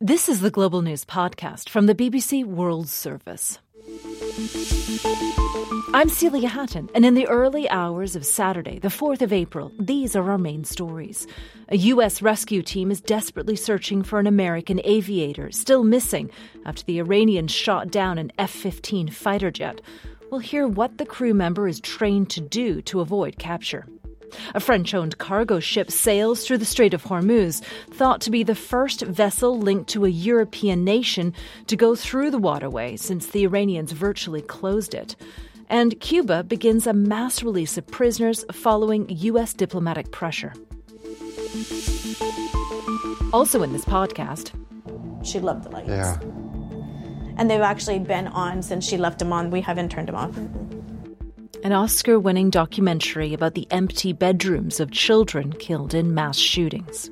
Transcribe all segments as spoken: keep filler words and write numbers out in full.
This is the Global News Podcast from the B B C World Service. I'm Celia Hatton, and in the early hours of Saturday, the fourth of April, these are our main stories. A U S rescue team is desperately searching for an American aviator still missing after the Iranians shot down an F fifteen fighter jet. We'll hear what the crew member is trained to do to avoid capture. A French-owned cargo ship sails through the Strait of Hormuz, thought to be the first vessel linked to a European nation to go through the waterway since the Iranians virtually closed it. And Cuba begins a mass release of prisoners following U S diplomatic pressure. Also in this podcast, she loved the lights. Yeah. And they've actually been on since she left them on. We haven't turned them off. An Oscar-winning documentary about the empty bedrooms of children killed in mass shootings.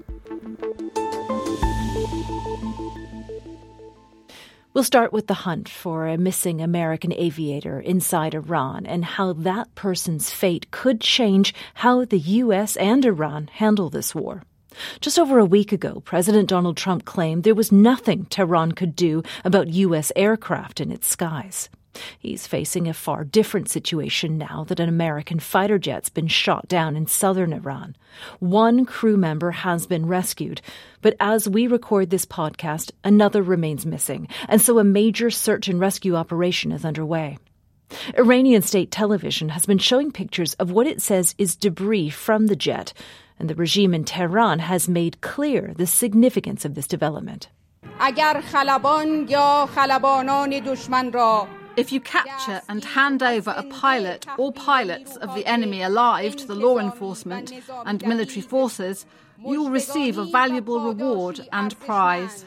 We'll start with the hunt for a missing American aviator inside Iran and how that person's fate could change how the U S and Iran handle this war. Just over a week ago, President Donald Trump claimed there was nothing Tehran could do about U S aircraft in its skies. He's facing a far different situation now that an American fighter jet's been shot down in southern Iran. One crew member has been rescued, but as we record this podcast, another remains missing, and so a major search and rescue operation is underway. Iranian state television has been showing pictures of what it says is debris from the jet, and the regime in Tehran has made clear the significance of this development. If you capture and hand over a pilot or pilots of the enemy alive to the law enforcement and military forces, you will receive a valuable reward and prize.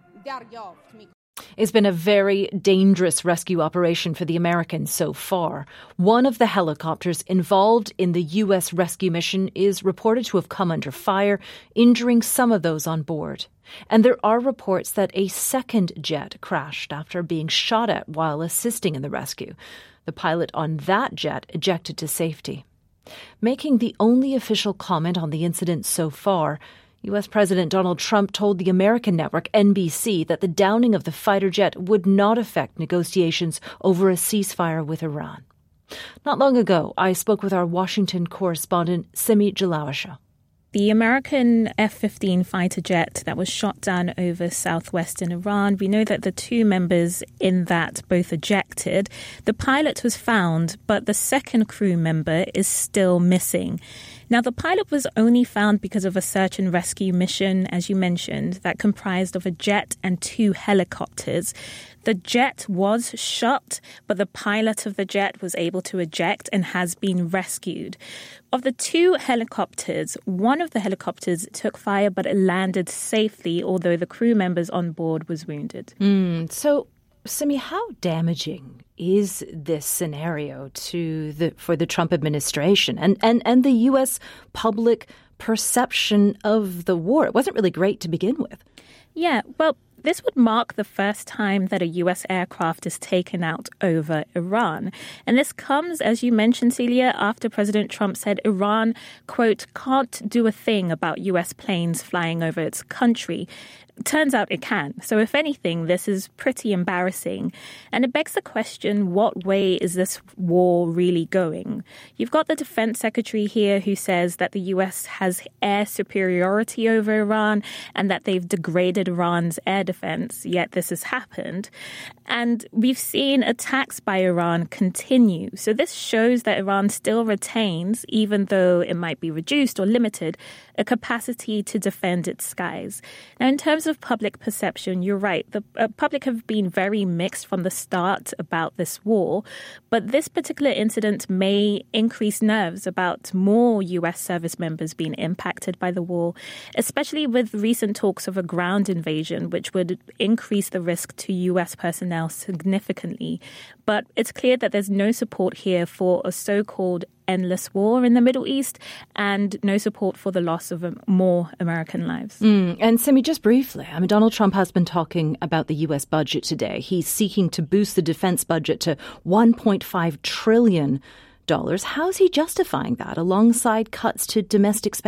It's been a very dangerous rescue operation for the Americans so far. One of the helicopters involved in the U S rescue mission is reported to have come under fire, injuring some of those on board. And there are reports that a second jet crashed after being shot at while assisting in the rescue. The pilot on that jet ejected to safety. Making the only official comment on the incident so far, U S President Donald Trump told the American network N B C that the downing of the fighter jet would not affect negotiations over a ceasefire with Iran. Not long ago, I spoke with our Washington correspondent, Simi Jalawasha. The American F fifteen fighter jet that was shot down over southwestern Iran, we know that the two members in that both ejected. The pilot was found, but the second crew member is still missing. Now, the pilot was only found because of a search and rescue mission, as you mentioned, that comprised of a jet and two helicopters. The jet was shot, but the pilot of the jet was able to eject and has been rescued. Of the two helicopters, one of the helicopters took fire, but it landed safely, although the crew members on board was wounded. Mm, so, Simi, how damaging is this scenario to the for the Trump administration and, and, and the U S public perception of the war? It wasn't really great to begin with. Yeah, well, this would mark the first time that a U S aircraft is taken out over Iran. And this comes, as you mentioned, Celia, after President Trump said Iran, quote, can't do a thing about U S planes flying over its country. Turns out it can. So if anything, this is pretty embarrassing. And it begs the question, what way is this war really going? You've got the defense secretary here who says that the U S has air superiority over Iran and that they've degraded Iran's air defense, yet this has happened. And we've seen attacks by Iran continue. So this shows that Iran still retains, even though it might be reduced or limited, a capacity to defend its skies. Now, in terms of public perception, you're right. The uh, public have been very mixed from the start about this war, but this particular incident may increase nerves about more U S service members being impacted by the war, especially with recent talks of a ground invasion, which would increase the risk to U S personnel significantly. But it's clear that there's no support here for a so-called endless war in the Middle East and no support for the loss of um, more American lives. Mm, and Simi, just briefly, I mean, Donald Trump has been talking about the U S budget today. He's seeking to boost the defense budget to one point five trillion dollars. How's he justifying that alongside cuts to domestic spending?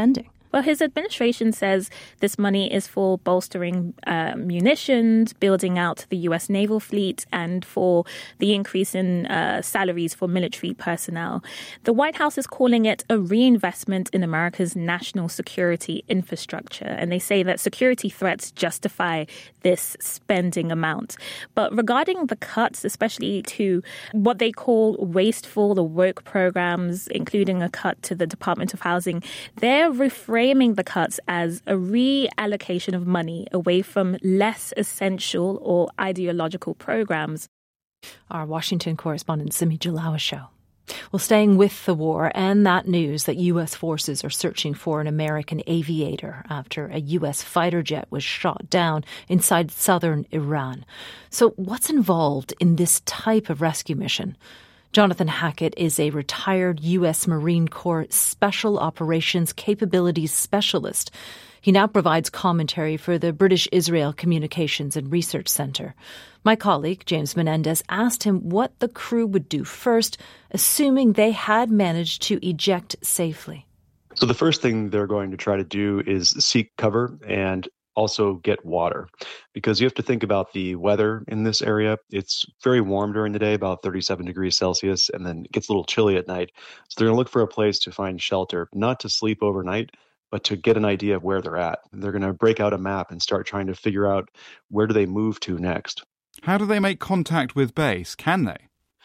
Well, his administration says this money is for bolstering uh, munitions, building out the U S naval fleet, and for the increase in uh, salaries for military personnel. The White House is calling it a reinvestment in America's national security infrastructure, and they say that security threats justify this spending amount. But regarding the cuts, especially to what they call wasteful or woke programs, including a cut to the Department of Housing, they're refraining framing the cuts as a reallocation of money away from less essential or ideological programs. Our Washington correspondent Simi Jalawa show. Well, staying with the war and that news that U S forces are searching for an American aviator after a U S fighter jet was shot down inside southern Iran. So what's involved in this type of rescue mission? Jonathan Hackett is a retired U S Marine Corps Special Operations Capabilities Specialist. He now provides commentary for the British Israel Communications and Research Centre. My colleague, James Menendez, asked him what the crew would do first, assuming they had managed to eject safely. So the first thing they're going to try to do is seek cover and also get water, because you have to think about the weather in this area. It's very warm during the day, about thirty-seven degrees Celsius, and then it gets a little chilly at night. So they're going to look for a place to find shelter, not to sleep overnight, but to get an idea of where they're at. They're going to break out a map and start trying to figure out where do they move to next. How do they make contact with base? Can they?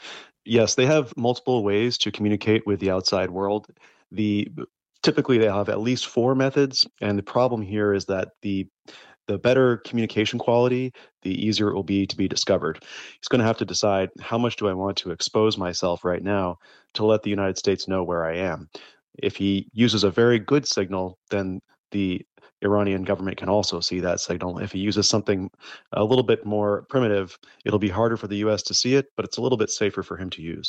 Yes, they have multiple ways to communicate with the outside world. The Typically, they have at least four methods, and the problem here is that the the better communication quality, the easier it will be to be discovered. He's going to have to decide, how much do I want to expose myself right now to let the United States know where I am? If he uses a very good signal, then the Iranian government can also see that signal. If he uses something a little bit more primitive, it'll be harder for the U S to see it, but it's a little bit safer for him to use.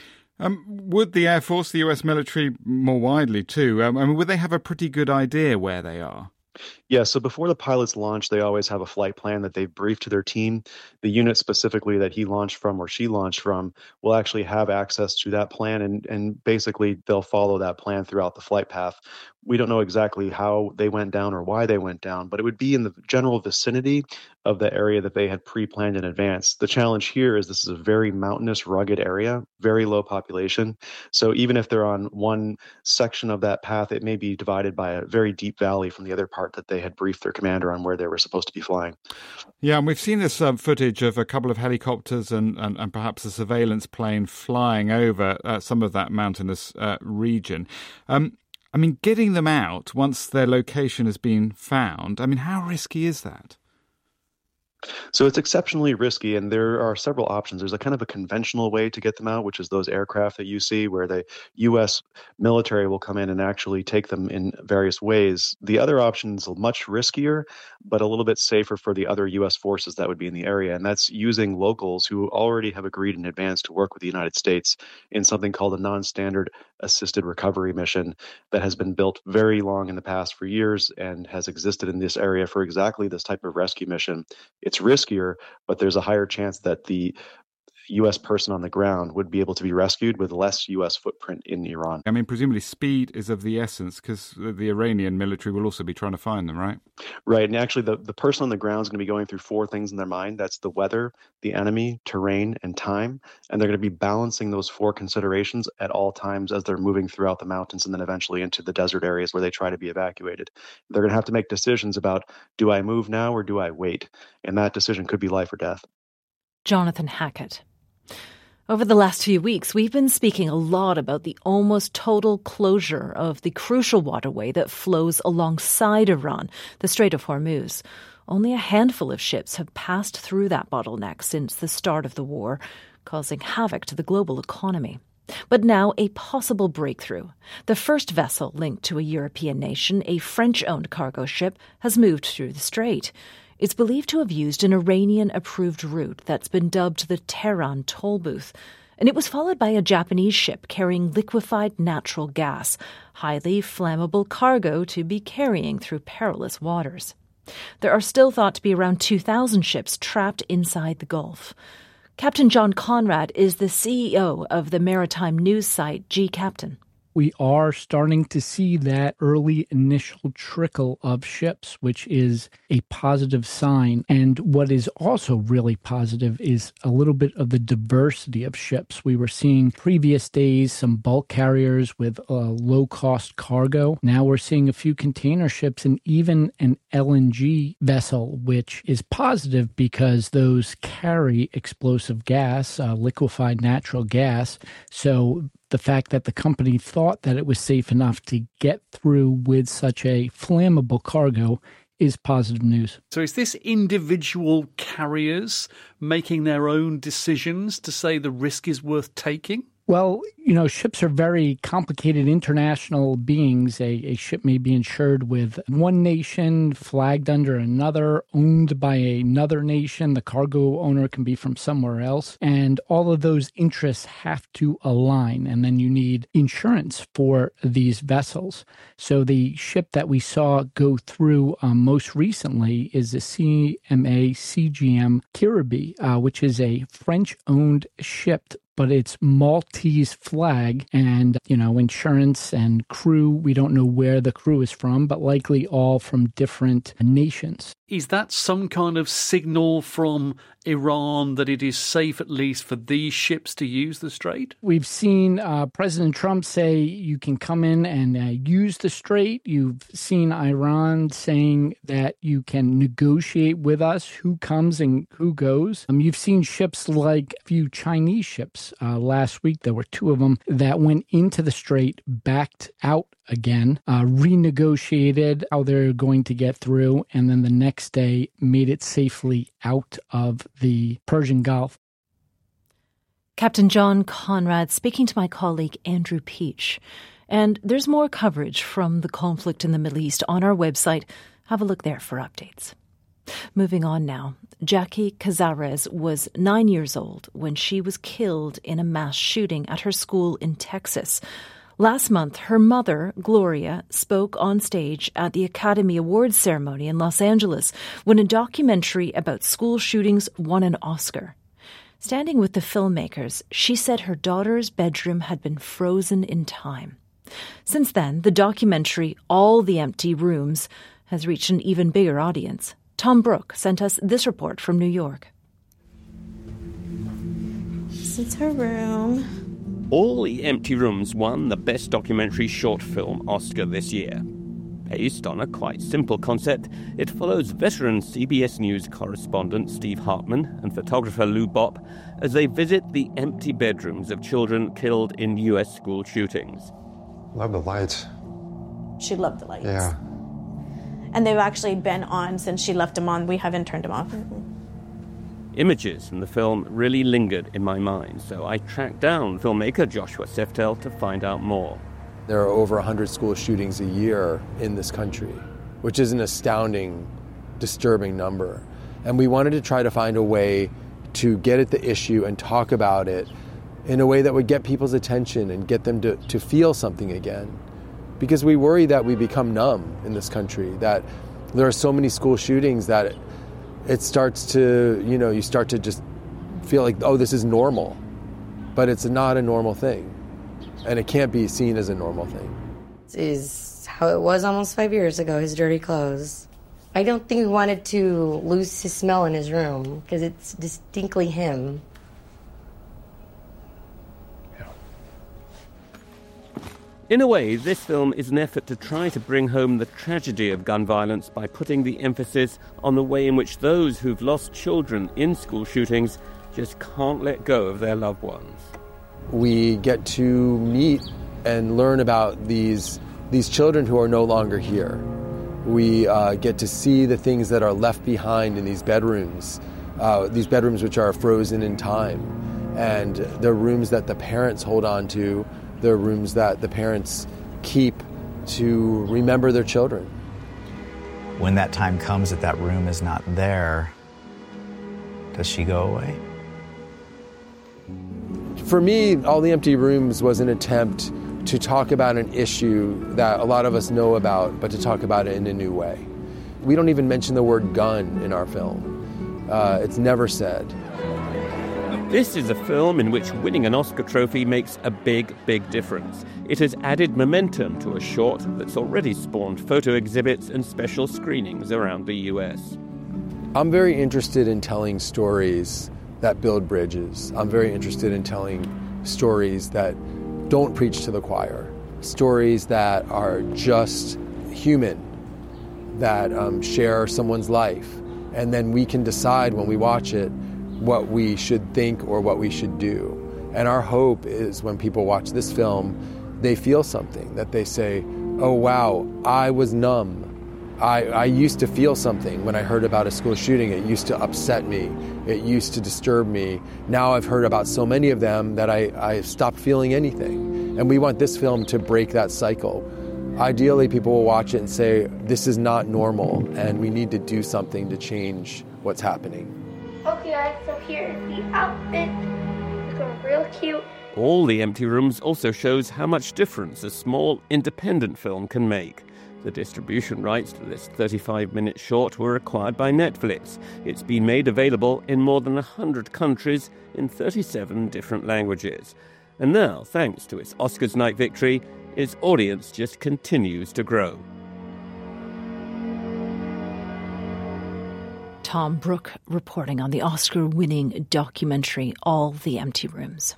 Um, would the Air Force, the U S military more widely too, um, I mean, would they have a pretty good idea where they are? Yeah, so before the pilots launch, they always have a flight plan that they've briefed to their team. The unit specifically that he launched from or she launched from will actually have access to that plan, and, and basically they'll follow that plan throughout the flight path. We don't know exactly how they went down or why they went down, but it would be in the general vicinity of the area that they had pre-planned in advance. The challenge here is this is a very mountainous, rugged area, very low population. So even if they're on one section of that path, it may be divided by a very deep valley from the other part that they had briefed their commander on where they were supposed to be flying. Yeah, and we've seen this um, footage of a couple of helicopters and, and, and perhaps a surveillance plane flying over uh, some of that mountainous uh, region. Um, I mean, getting them out once their location has been found, I mean, how risky is that? So it's exceptionally risky, and there are several options. There's a kind of a conventional way to get them out, which is those aircraft that you see where the U S military will come in and actually take them in various ways. The other option is much riskier, but a little bit safer for the other U S forces that would be in the area, and that's using locals who already have agreed in advance to work with the United States in something called a non-standard assisted recovery mission that has been built very long in the past for years and has existed in this area for exactly this type of rescue mission. It's riskier, but there's a higher chance that the U S person on the ground would be able to be rescued with less U S footprint in Iran. I mean, presumably speed is of the essence because the Iranian military will also be trying to find them, right? Right. And actually, the, the person on the ground is going to be going through four things in their mind. That's the weather, the enemy, terrain, and time. And they're going to be balancing those four considerations at all times as they're moving throughout the mountains and then eventually into the desert areas where they try to be evacuated. They're going to have to make decisions about, do I move now or do I wait? And that decision could be life or death. Jonathan Hackett. Over the last few weeks, we've been speaking a lot about the almost total closure of the crucial waterway that flows alongside Iran, the Strait of Hormuz. Only a handful of ships have passed through that bottleneck since the start of the war, causing havoc to the global economy. But now a possible breakthrough. The first vessel linked to a European nation, a French-owned cargo ship, has moved through the strait. It's believed to have used an Iranian-approved route that's been dubbed the Tehran toll booth, and it was followed by a Japanese ship carrying liquefied natural gas, highly flammable cargo to be carrying through perilous waters. There are still thought to be around two thousand ships trapped inside the Gulf. Captain John Conrad is the C E O of the maritime news site G Captain. We are starting to see that early initial trickle of ships, which is a positive sign. And what is also really positive is a little bit of the diversity of ships. We were seeing previous days some bulk carriers with uh, low-cost cargo. Now we're seeing a few container ships and even an L N G vessel, which is positive because those carry explosive gas, uh, liquefied natural gas. So the fact that the company thought that it was safe enough to get through with such a flammable cargo is positive news. So is this individual carriers making their own decisions to say the risk is worth taking? Well, you know, ships are very complicated international beings. A, a ship may be insured with one nation, flagged under another, owned by another nation. The cargo owner can be from somewhere else. And all of those interests have to align. And then you need insurance for these vessels. So the ship that we saw go through um, most recently is the C M A C G M Kiribati, uh, which is a French-owned ship, but it's Maltese flag and, you know, insurance and crew. We don't know where the crew is from, but likely all from different nations. Is that some kind of signal from Iran that it is safe, at least for these ships, to use the strait? We've seen uh, President Trump say you can come in and uh, use the strait. You've seen Iran saying that you can negotiate with us who comes and who goes. Um, you've seen ships like a few Chinese ships. Uh, last week, there were two of them that went into the strait, backed out again, uh, renegotiated how they're going to get through, and then the next day made it safely out of the Persian Gulf. Captain John Conrad speaking to my colleague Andrew Peach. And there's more coverage from the conflict in the Middle East on our website. Have a look there for updates. Moving on now. Jackie Cazares was nine years old when she was killed in a mass shooting at her school in Texas. Last month, her mother, Gloria, spoke on stage at the Academy Awards ceremony in Los Angeles when a documentary about school shootings won an Oscar. Standing with the filmmakers, she said her daughter's bedroom had been frozen in time. Since then, the documentary, All the Empty Rooms, has reached an even bigger audience. Tom Brooke sent us this report from New York. This is her room. All the Empty Rooms won the Best Documentary Short Film Oscar this year. Based on a quite simple concept, it follows veteran C B S News correspondent Steve Hartman and photographer Lou Bopp as they visit the empty bedrooms of children killed in U S school shootings. Love the lights. She loved the lights. Yeah. And they've actually been on since she left them on. We haven't turned them off. Images from the film really lingered in my mind, so I tracked down filmmaker Joshua Seftel to find out more. There are over one hundred school shootings a year in this country, which is an astounding, disturbing number. And we wanted to try to find a way to get at the issue and talk about it in a way that would get people's attention and get them to, to feel something again. Because we worry that we become numb in this country, that there are so many school shootings that it, it starts to, you know, you start to just feel like, oh, this is normal. But it's not a normal thing. And it can't be seen as a normal thing. This is how it was almost five years ago, his dirty clothes. I don't think he wanted to lose his smell in his room, because it's distinctly him. In a way, this film is an effort to try to bring home the tragedy of gun violence by putting the emphasis on the way in which those who've lost children in school shootings just can't let go of their loved ones. We get to meet and learn about these, these children who are no longer here. We uh, get to see the things that are left behind in these bedrooms, uh, these bedrooms which are frozen in time, and the rooms that the parents hold on to, the rooms that the parents keep to remember their children. When that time comes that that room is not there, does she go away? For me, All the Empty Rooms was an attempt to talk about an issue that a lot of us know about, but to talk about it in a new way. We don't even mention the word gun in our film. Uh, it's never said. This is a film in which winning an Oscar trophy makes a big, big difference. It has added momentum to a short that's already spawned photo exhibits and special screenings around the U S. I'm very interested in telling stories that build bridges. I'm very interested in telling stories that don't preach to the choir, stories that are just human, that um, share someone's life. And then we can decide when we watch it what we should think or what we should do. And our hope is when people watch this film, they feel something, that they say, oh wow, I was numb. I, I used to feel something when I heard about a school shooting. It used to upset me. It used to disturb me. Now I've heard about so many of them that I, I stopped feeling anything. And we want this film to break that cycle. Ideally, people will watch it and say, this is not normal, and we need to do something to change what's happening. Okay, guys, so here's the outfit. It's going real cute. All the Empty Rooms also shows how much difference a small, independent film can make. The distribution rights to this thirty-five minute short were acquired by Netflix. It's been made available in more than one hundred countries in thirty-seven different languages. And now, thanks to its Oscars night victory, its audience just continues to grow. Tom Brooke reporting on the Oscar-winning documentary All the Empty Rooms.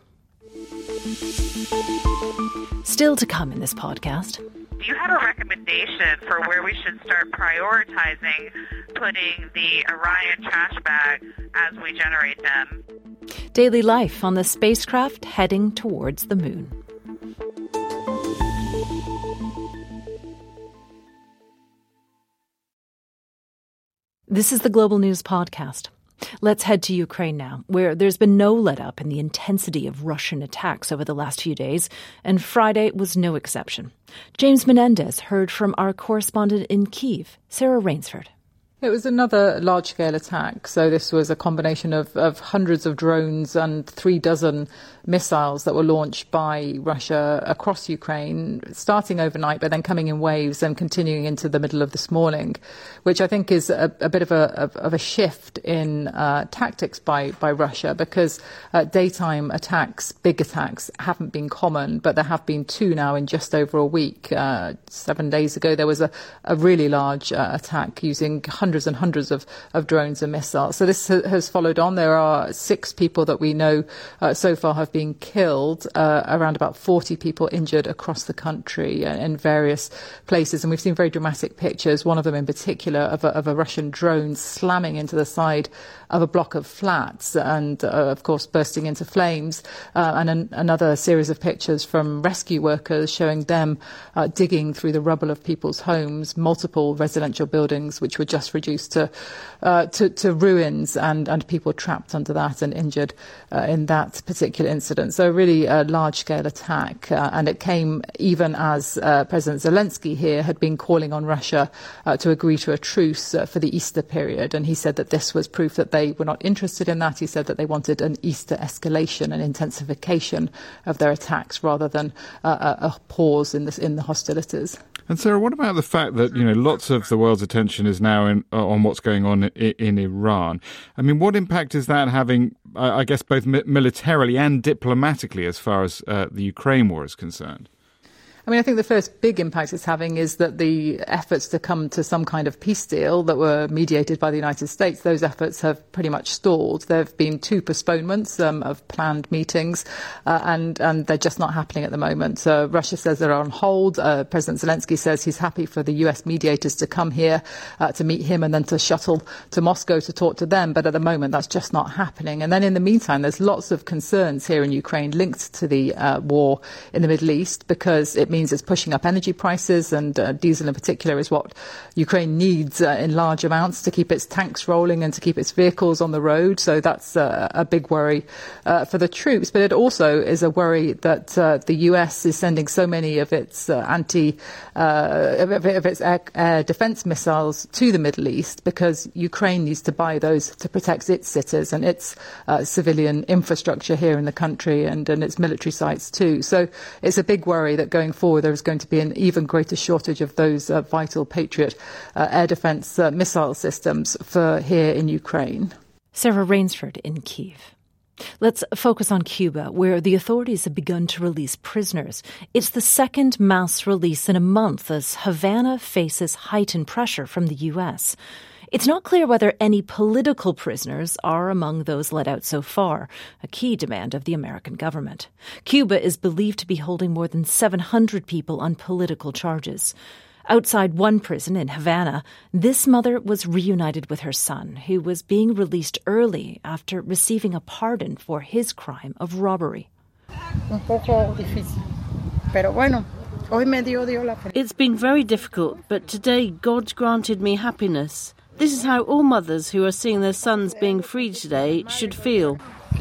Still to come in this podcast. Do you have a recommendation for where we should start prioritizing putting the Orion trash bag as we generate them? Daily life on the spacecraft heading towards the moon. This is the Global News Podcast. Let's head to Ukraine now, where there's been no let-up in the intensity of Russian attacks over the last few days, and Friday was no exception. James Menendez heard from our correspondent in Kyiv, Sarah Rainsford. It was another large-scale attack. So this was a combination of, of hundreds of drones and three dozen missiles that were launched by Russia across Ukraine, starting overnight, but then coming in waves and continuing into the middle of this morning, which I think is a, a bit of a, of, of a shift in uh, tactics by, by Russia, because uh, daytime attacks, big attacks, haven't been common, but there have been two now in just over a week. Uh, seven days ago, there was a, a really large uh, attack using hundreds and hundreds of, of drones and missiles. So this ha- has followed on. There are six people that we know uh, so far have been killed, uh, around about forty people injured across the country uh, in various places. And we've seen very dramatic pictures, one of them in particular, of a, of a Russian drone slamming into the side of a block of flats and, uh, of course, bursting into flames. Uh, and an, another series of pictures from rescue workers showing them uh, digging through the rubble of people's homes, multiple residential buildings which were just reduced to uh, to, to ruins, and, and people trapped under that and injured uh, in that particular incident. So really a large-scale attack. Uh, and it came even as uh, President Zelensky here had been calling on Russia uh, to agree to a truce uh, for the Easter period. And he said that this was proof that they were not interested in that. He said that they wanted an Easter escalation, an intensification of their attacks rather than uh, a, a pause in, this, in the hostilities. And Sarah, what about the fact that, you know, lots of the world's attention is now in, uh, on what's going on in, in Iran? I mean, what impact is that having, uh, I guess, both mi- militarily and diplomatically as far as uh, the Ukraine war is concerned? I mean, I think the first big impact it's having is that the efforts to come to some kind of peace deal that were mediated by the United States, those efforts have pretty much stalled. There have been two postponements um, of planned meetings, uh, and, and they're just not happening at the moment. Uh, Russia says they're on hold. Uh, President Zelensky says he's happy for the U S mediators to come here uh, to meet him and then to shuttle to Moscow to talk to them. But at the moment, that's just not happening. And then in the meantime, there's lots of concerns here in Ukraine linked to the uh, war in the Middle East, because it means it's pushing up energy prices, and uh, diesel in particular is what Ukraine needs uh, in large amounts to keep its tanks rolling and to keep its vehicles on the road. So that's uh, a big worry uh, for the troops. But it also is a worry that uh, the U S is sending so many of its uh, anti, uh, of, of its air, air defense missiles to the Middle East, because Ukraine needs to buy those to protect its cities and its uh, civilian infrastructure here in the country, and, and its military sites too. So it's a big worry that going forward there is going to be an even greater shortage of those uh, vital Patriot uh, air defense uh, missile systems for here in Ukraine. Sarah Rainsford in Kyiv. Let's focus on Cuba, where the authorities have begun to release prisoners. It's the second mass release in a month as Havana faces heightened pressure from the U S. It's not clear whether any political prisoners are among those let out so far, a key demand of the American government. Cuba is believed to be holding more than seven hundred people on political charges. Outside one prison in Havana, this mother was reunited with her son, who was being released early after receiving a pardon for his crime of robbery. It's been very difficult, but today God granted me happiness. This is how all mothers who are seeing their sons being freed today should feel.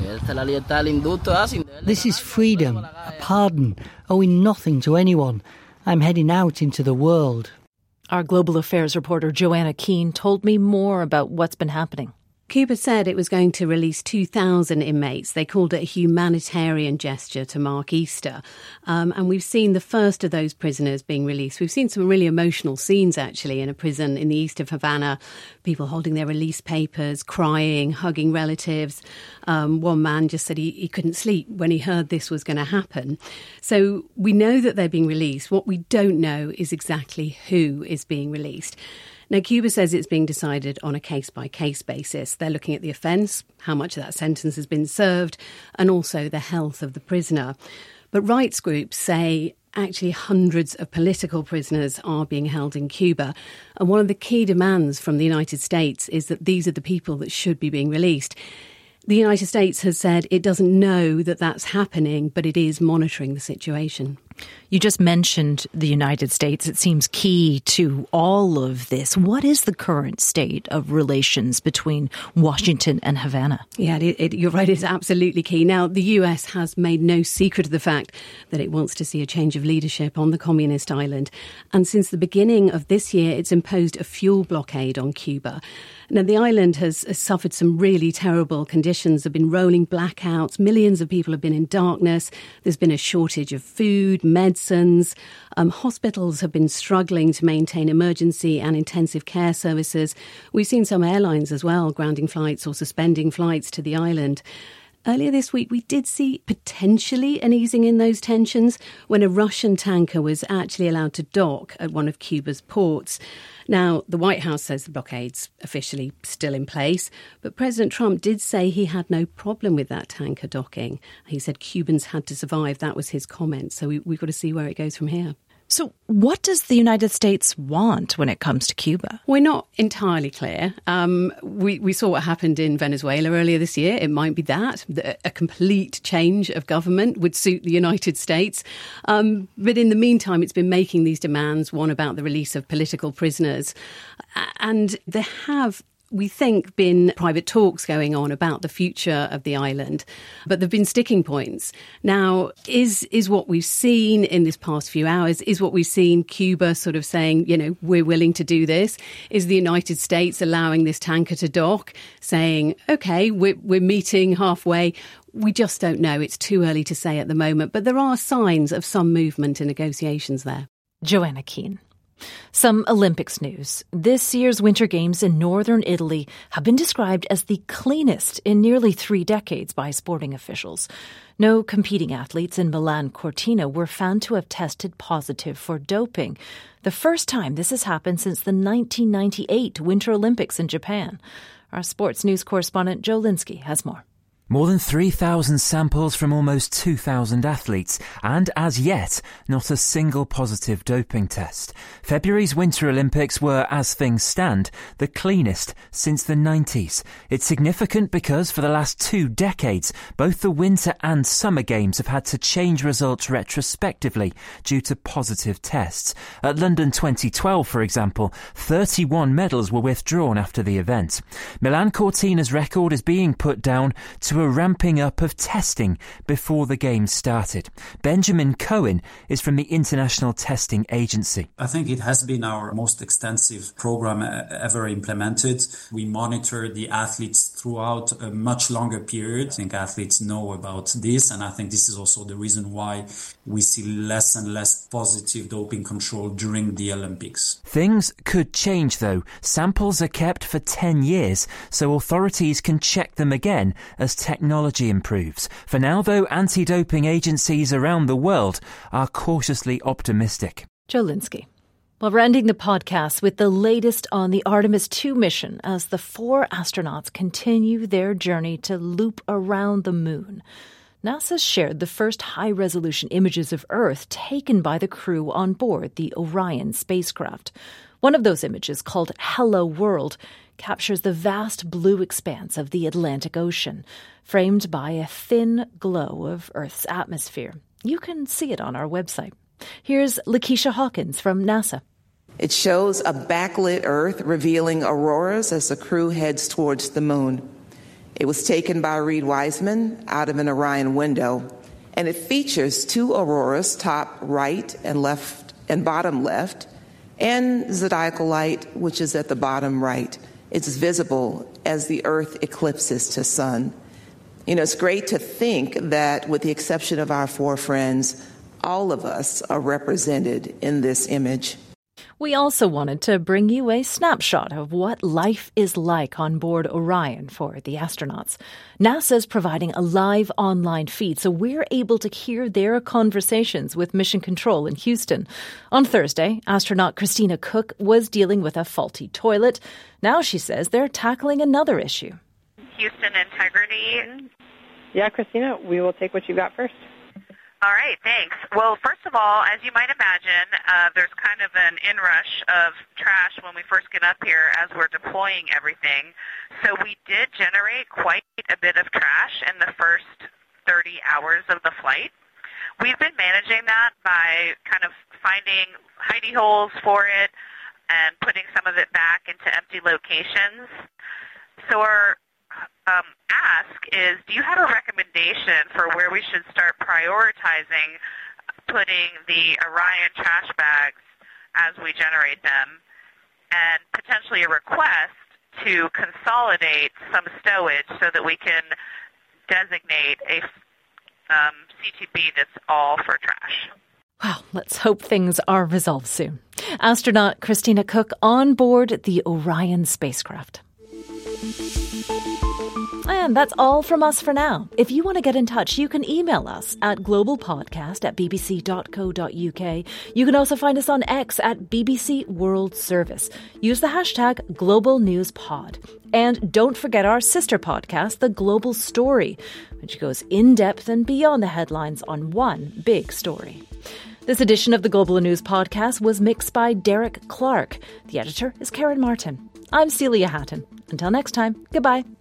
This is freedom, a pardon, owing nothing to anyone. I'm heading out into the world. Our global affairs reporter Joanna Keane told me more about what's been happening. Cuba said it was going to release two thousand inmates. They called it a humanitarian gesture to mark Easter. Um, and we've seen the first of those prisoners being released. We've seen some really emotional scenes, actually, in a prison in the east of Havana. People holding their release papers, crying, hugging relatives. Um, one man just said he, he couldn't sleep when he heard this was going to happen. So we know that they're being released. What we don't know is exactly who is being released. Now, Cuba says it's being decided on a case-by-case basis. They're looking at the offence, how much of that sentence has been served, and also the health of the prisoner. But rights groups say actually hundreds of political prisoners are being held in Cuba. And one of the key demands from the United States is that these are the people that should be being released. The United States has said it doesn't know that that's happening, but it is monitoring the situation. You just mentioned the United States. It seems key to all of this. What is the current state of relations between Washington and Havana? Yeah, it, it, you're right. It's absolutely key. Now, the U S has made no secret of the fact that it wants to see a change of leadership on the communist island. And since the beginning of this year, it's imposed a fuel blockade on Cuba. Now, the island has, has suffered some really terrible conditions. There have been rolling blackouts. Millions of people have been in darkness. There's been a shortage of food, medicines. Um, hospitals have been struggling to maintain emergency and intensive care services. We've seen some airlines as well grounding flights or suspending flights to the island. Earlier this week, we did see potentially an easing in those tensions when a Russian tanker was actually allowed to dock at one of Cuba's ports. Now, the White House says the blockade's officially still in place, but President Trump did say he had no problem with that tanker docking. He said Cubans had to survive. That was his comment. So we, we've got to see where it goes from here. So what does the United States want when it comes to Cuba? We're not entirely clear. Um, we, we saw what happened in Venezuela earlier this year. It might be that. A complete change of government would suit the United States. Um, but in the meantime, it's been making these demands, one about the release of political prisoners. And there have, we think, been private talks going on about the future of the island, but there have been sticking points. Now, is is what we've seen in this past few hours, is what we've seen Cuba sort of saying, you know, we're willing to do this? Is the United States allowing this tanker to dock, saying, OK, we're, we're meeting halfway? We just don't know. It's too early to say at the moment, but there are signs of some movement in negotiations there. Joanna Keane. Some Olympics news. This year's Winter Games in northern Italy have been described as the cleanest in nearly three decades by sporting officials. No competing athletes in Milan Cortina were found to have tested positive for doping. The first time this has happened since the nineteen ninety-eight Winter Olympics in Japan. Our sports news correspondent Joe Linsky has more. More than three thousand samples from almost two thousand athletes, and as yet, not a single positive doping test. February's Winter Olympics were, as things stand, the cleanest since the nineties. It's significant because for the last two decades, both the Winter and Summer Games have had to change results retrospectively due to positive tests. At London twenty twelve, for example, thirty-one medals were withdrawn after the event. Milan Cortina's record is being put down to a ramping up of testing before the Games started. Benjamin Cohen is from the International Testing Agency. I think it has been our most extensive program ever implemented. We monitor the athletes throughout a much longer period. I think athletes know about this, and I think this is also the reason why we see less and less positive doping control during the Olympics. Things could change, though. Samples are kept for ten years, so authorities can check them again as technology improves. For now, though, anti-doping agencies around the world are cautiously optimistic. Joe Linsky. Well, we're ending the podcast with the latest on the Artemis two mission as the four astronauts continue their journey to loop around the moon. NASA's shared the first high-resolution images of Earth taken by the crew on board the Orion spacecraft. One of those images, called Hello World, captures the vast blue expanse of the Atlantic Ocean, framed by a thin glow of Earth's atmosphere. You can see it on our website. Here's Lakeisha Hawkins from NASA. It shows a backlit Earth revealing auroras as the crew heads towards the moon. It was taken by Reed Wiseman out of an Orion window, and it features two auroras, top right and left and bottom left, and zodiacal light, which is at the bottom right. It's visible as the Earth eclipses to sun. You know, it's great to think that, with the exception of our four friends, all of us are represented in this image. We also wanted to bring you a snapshot of what life is like on board Orion for the astronauts. NASA's providing a live online feed, so we're able to hear their conversations with Mission Control in Houston. On Thursday, astronaut Christina Cook was dealing with a faulty toilet. Now she says they're tackling another issue. Houston integrity. Yeah, Christina, we will take what you got first. All right, thanks. Well, first of all, as you might imagine, uh, there's kind of an inrush of trash when we first get up here as we're deploying everything. So we did generate quite a bit of trash in the first thirty hours of the flight. We've been managing that by kind of finding hidey holes for it and putting some of it back into empty locations. So our Um, ask is, do you have a recommendation for where we should start prioritizing putting the Orion trash bags as we generate them, and potentially a request to consolidate some stowage so that we can designate a um, C T B that's all for trash? Well, let's hope things are resolved soon. Astronaut Christina Cook on board the Orion spacecraft. And that's all from us for now. If you want to get in touch, you can email us at globalpodcast at bbc dot co dot uk. You can also find us on X at B B C World Service. Use the hashtag GlobalNewsPod. And don't forget our sister podcast, The Global Story, which goes in-depth and beyond the headlines on one big story. This edition of the Global News Podcast was mixed by Derek Clark. The editor is Karen Martin. I'm Celia Hatton. Until next time, goodbye.